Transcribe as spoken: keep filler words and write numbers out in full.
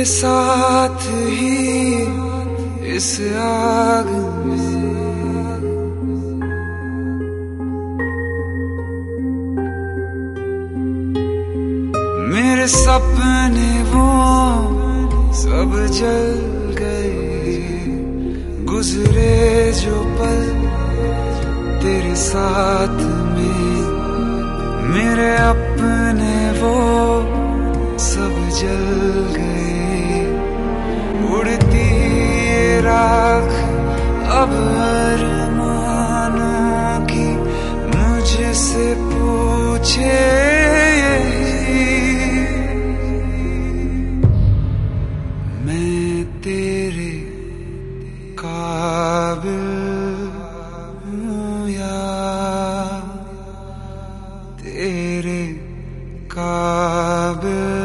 साथ ही इस आग में मेरे सपने वो सब जल गए, गुजरे जो पल तेरे साथ में, मेरे अपने वो सब जल गए। उड़ती ये राख अब अरमानों की मुझसे पूछे मैं तेरे काबिल हूँ या तेरे काबिल।